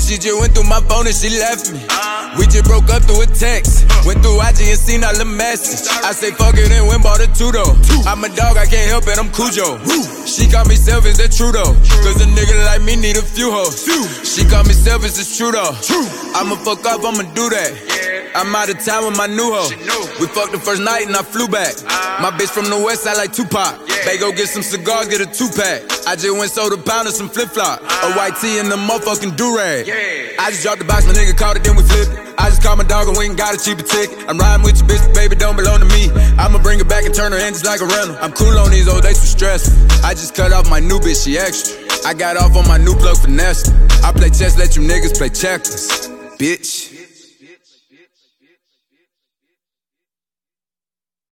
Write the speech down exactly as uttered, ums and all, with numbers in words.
she just went through my phone and she left me. We just broke up through a text. Went through I G and seen all the message. I say fuck it and went bought a two though. I'm a dog, I can't help it, I'm Cujo. She call me selfish, that's true though. Cause a nigga like me need a few hoes. She call me selfish, it's true though. I'ma fuck up, I'ma do that. I'm out of town with my new hoe. We fucked the first night and I flew back. My bitch from the west side like Tupac. They go get some cigars, get a two-pack. I just went sold a pound of some flip-flop. A white tee and the motherfucking do-rag. I just dropped the box, my nigga caught it, then we flipped it. I just called my dog and we ain't got a cheaper ticket. I'm riding with your bitch, but baby don't belong to me. I'ma bring her back and turn her in just like a rental. I'm cool on these old days too stressful. I just cut off my new bitch, she extra. I got off on my new plug finesse. I play chess, let you niggas play checkers. Bitch.